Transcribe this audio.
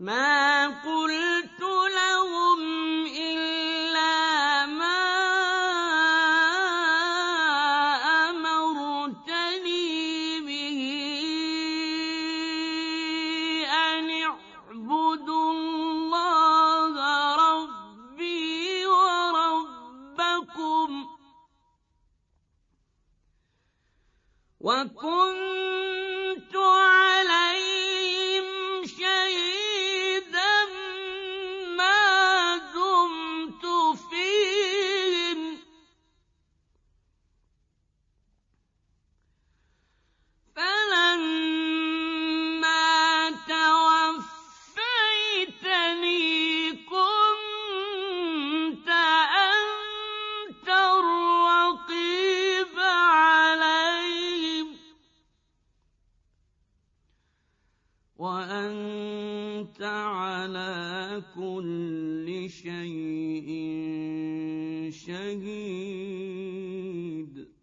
مَا قُلْتُ لَهُمْ إِلَّا مَا أَمَرْتَنِي بِهِ أَنِ اعْبُدُوا اللَّهَ رَبِّي وَرَبَّكُمْ ۚ وَكُنتُ عَلَيْهِمْ شَهِيدًا مَّا دُمْتُ فِيهِمْ ۖ فَلَمَّا تَوَفَّيْتَنِي كُنتَ أَنتَ الرَّقِيبَ عَلَيْهِمْ ۚ وَأَنتَ عَلَىٰ كُلِّ شَيْءٍ شَهِيدٌ